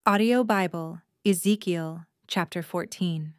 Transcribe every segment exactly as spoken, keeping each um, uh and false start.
Audio Bible, Ezekiel, chapter fourteen.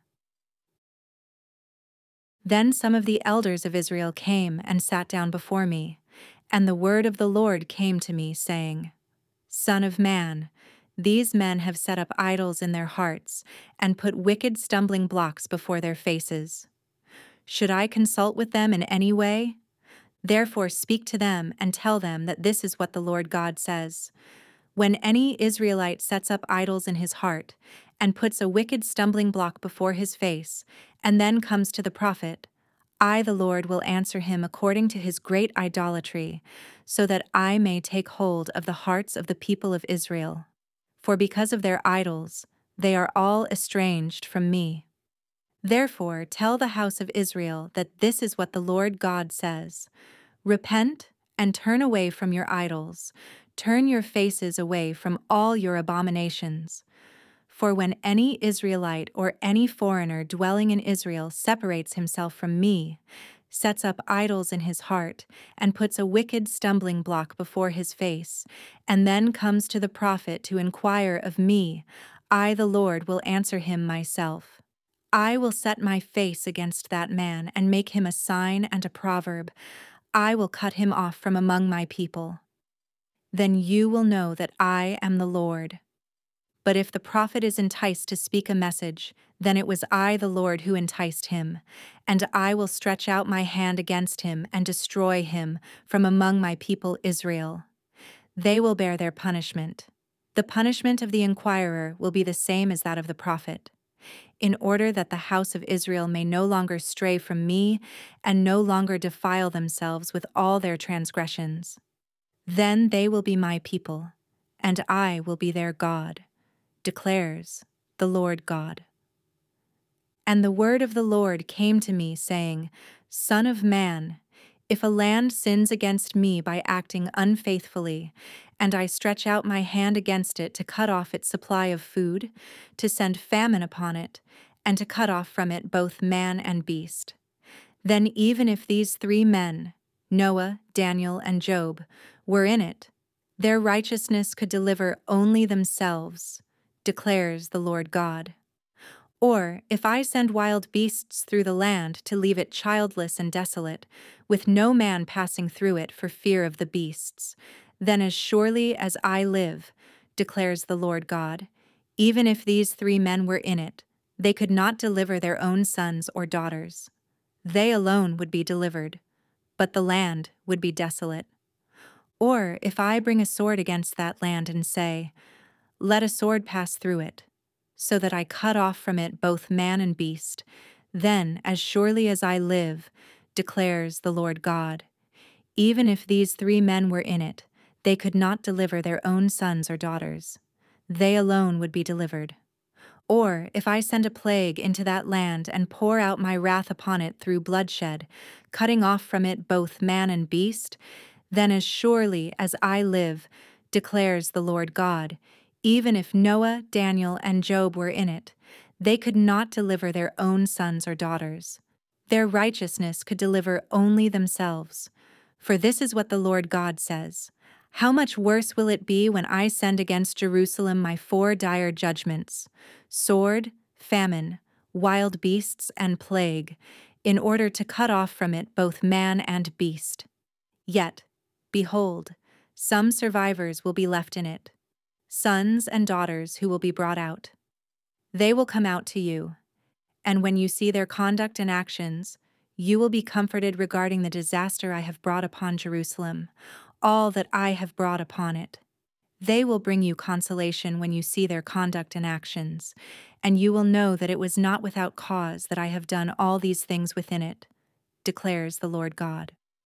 Then some of the elders of Israel came and sat down before me, and the word of the Lord came to me, saying, Son of man, these men have set up idols in their hearts, and put wicked stumbling blocks before their faces. Should I consult with them in any way? Therefore speak to them and tell them that this is what the Lord God says. When any Israelite sets up idols in his heart, and puts a wicked stumbling block before his face, and then comes to the prophet, I, the Lord, will answer him according to his great idolatry, so that I may take hold of the hearts of the people of Israel. For because of their idols, they are all estranged from me. Therefore tell the house of Israel that this is what the Lord God says. Repent and turn away from your idols. Turn your faces away from all your abominations. For when any Israelite or any foreigner dwelling in Israel separates himself from me, sets up idols in his heart, and puts a wicked stumbling block before his face, and then comes to the prophet to inquire of me, I, the Lord, will answer him myself. I will set my face against that man and make him a sign and a proverb. I will cut him off from among my people. Then you will know that I am the Lord. But if the prophet is enticed to speak a message, then it was I, the Lord, who enticed him, and I will stretch out my hand against him and destroy him from among my people Israel. They will bear their punishment. The punishment of the inquirer will be the same as that of the prophet, in order that the house of Israel may no longer stray from me and no longer defile themselves with all their transgressions. Then they will be my people, and I will be their God, declares the Lord God. And the word of the Lord came to me, saying, Son of man, if a land sins against me by acting unfaithfully, and I stretch out my hand against it to cut off its supply of food, to send famine upon it, and to cut off from it both man and beast, then even if these three men, Noah, Daniel, and Job, were in it, their righteousness could deliver only themselves, declares the Lord God. Or if I send wild beasts through the land to leave it childless and desolate, with no man passing through it for fear of the beasts, then as surely as I live, declares the Lord God, even if these three men were in it, they could not deliver their own sons or daughters. They alone would be delivered, but the land would be desolate. Or if I bring a sword against that land and say, Let a sword pass through it, so that I cut off from it both man and beast, then as surely as I live, declares the Lord God, even if these three men were in it, they could not deliver their own sons or daughters. They alone would be delivered. Or if I send a plague into that land and pour out my wrath upon it through bloodshed, cutting off from it both man and beast, then as surely as I live, declares the Lord God, even if Noah, Daniel, and Job were in it, they could not deliver their own sons or daughters. Their righteousness could deliver only themselves. For this is what the Lord God says, How much worse will it be when I send against Jerusalem my four dire judgments, sword, famine, wild beasts, and plague, in order to cut off from it both man and beast. Yet, behold, some survivors will be left in it, sons and daughters who will be brought out. They will come out to you, and when you see their conduct and actions, you will be comforted regarding the disaster I have brought upon Jerusalem, all that I have brought upon it. They will bring you consolation when you see their conduct and actions, and you will know that it was not without cause that I have done all these things within it, declares the Lord God.